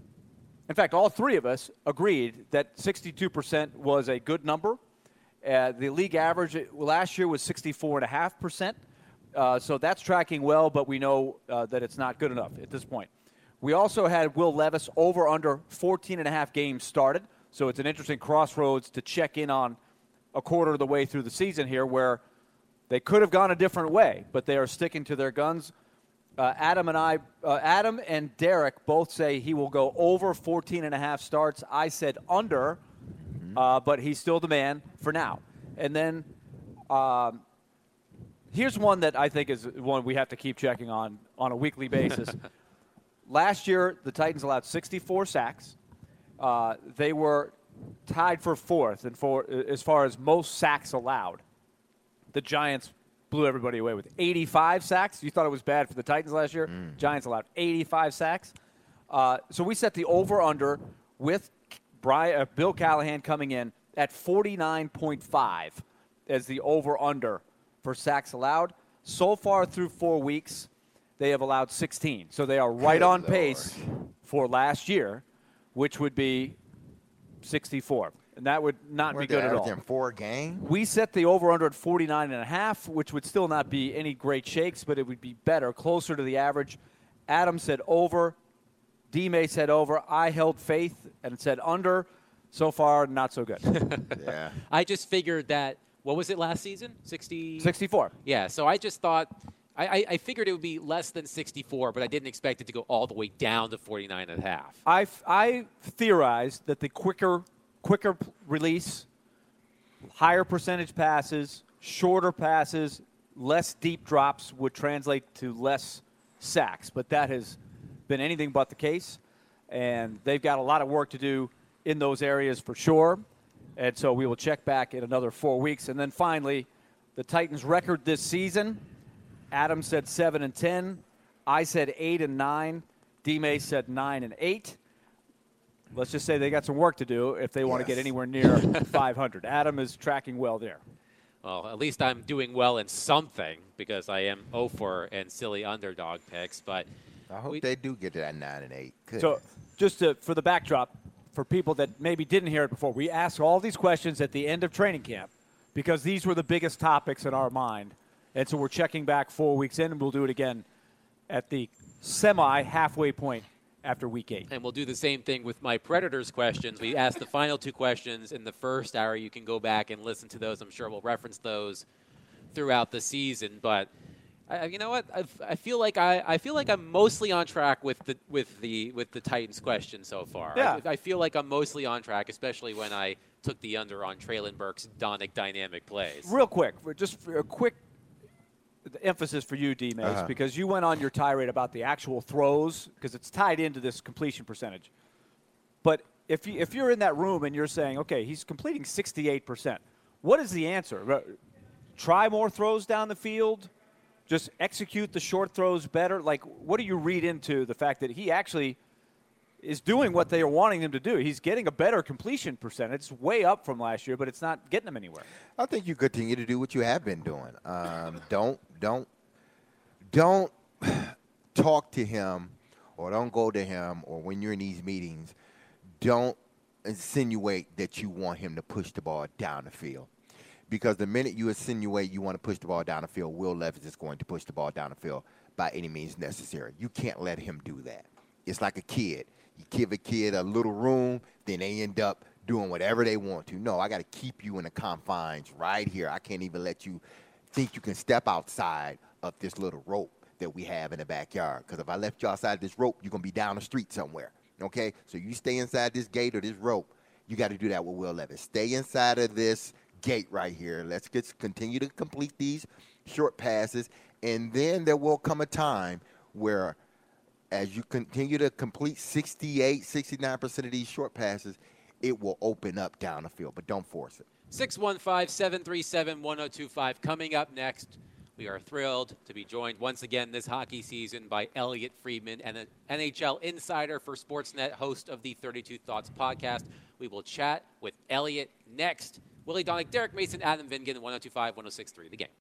S4: in fact, all three of us agreed that sixty-two percent was a good number. Uh, the league average last year was sixty-four point five percent. Uh, so that's tracking well, but we know uh, that it's not good enough at this point. We also had Will Levis over under fourteen and a half games started. So it's an interesting crossroads to check in on a quarter of the way through the season here where they could have gone a different way, but they are sticking to their guns. Uh, Adam and I, uh, Adam and Derek both say he will go over fourteen and a half starts. I said under, uh, but he's still the man for now. And then um, here's one that I think is one we have to keep checking on on a weekly basis. Last year, the Titans allowed sixty-four sacks. Uh, they were tied for fourth and for as far as most sacks allowed. The Giants blew everybody away with eighty-five sacks. You thought it was bad for the Titans last year.
S3: Mm.
S4: Giants allowed eighty-five sacks. Uh, so we set the over-under with Brian, uh, Bill Callahan coming in at forty-nine point five as the over-under for sacks allowed. So far through four weeks, they have allowed sixteen. So they are right
S3: Good
S4: on
S3: Lord.
S4: pace for last year, which would be sixty-four. And that would not
S3: Weren't
S4: be
S3: they
S4: good at all.
S3: averaging four games?
S4: We set the over-under at forty-nine and a half, which would still not be any great shakes, but it would be better, closer to the average. Adam said over. D-May said over. I held faith and said under. So far, not so good.
S3: Yeah.
S2: I just figured that, what was it last season? sixty?
S4: sixty-four.
S2: Yeah, so I just thought, I, I, I figured it would be less than sixty-four, but I didn't expect it to go all the way down to forty-nine and a half.
S4: I, I theorized that the quicker quicker p- release, higher percentage passes, shorter passes, less deep drops would translate to less sacks. But that has been anything but the case, and they've got a lot of work to do in those areas for sure. And so we will check back in another four weeks. And then finally, the Titans' record this season. Adam said seven and ten. I said eight and nine. D-May said nine and eight. Let's just say they got some work to do if they want to
S3: Yes.
S4: get anywhere near five hundred. Adam is tracking well there.
S2: Well, at least I'm doing well in something because I am oh for and silly underdog picks. But
S3: I hope
S2: we-
S3: they do get to that nine and eight. Goodness.
S4: So just to, for the backdrop, for people that maybe didn't hear it before, we asked all these questions at the end of training camp because these were the biggest topics in our mind. And so we're checking back four weeks in, and we'll do it again at the semi-halfway point after week eight.
S2: And we'll do the same thing with my Predators questions. We asked the final two questions in the first hour. You can go back and listen to those. I'm sure we'll reference those throughout the season. But I, you know what? I, I feel like I, I feel like I'm mostly on track with the with the with the Titans question so far.
S4: Yeah.
S2: I, I feel like I'm mostly on track, especially when I took the under on Traylon Burks' Donick dynamic plays.
S4: Real quick, for just for a quick emphasis for you, D-Mace,
S3: Uh-huh.
S4: because you went on your tirade about the actual throws because it's tied into this completion percentage. But if, you, if you're in that room and you're saying, okay, he's completing sixty-eight percent, what is the answer? Try more throws down the field? Just execute the short throws better? Like, what do you read into the fact that he actually is doing what they are wanting him to do? He's getting a better completion percentage. It's way up from last year, but it's not getting him anywhere.
S3: I think you continue to do what you have been doing. Um, don't don't don't talk to him, or don't go to him, or when you're in these meetings, don't insinuate that you want him to push the ball down the field. Because the minute you insinuate you want to push the ball down the field, Will Levis is going to push the ball down the field by any means necessary. You can't let him do that. It's like a kid. You give a kid a little room, then they end up doing whatever they want to. No, I got to keep you in the confines right here. I can't even let you think you can step outside of this little rope that we have in the backyard. Because if I left you outside this rope, you're going to be down the street somewhere. Okay? So you stay inside this gate or this rope. You got to do that with Will Levis. Stay inside of this gate right here. Let's get continue to complete these short passes. And then there will come a time where as you continue to complete sixty-eight, sixty-nine percent of these short passes, it will open up down the field, but don't force it.
S2: six one five, seven three seven, one oh two five. Coming up next, we are thrilled to be joined once again this hockey season by Elliot Friedman, and an N H L insider for Sportsnet, host of the thirty-two Thoughts podcast. We will chat with Elliot next. Willie Donick, Derek Mason, Adam Vingan, one oh two five, one oh six three, The Game.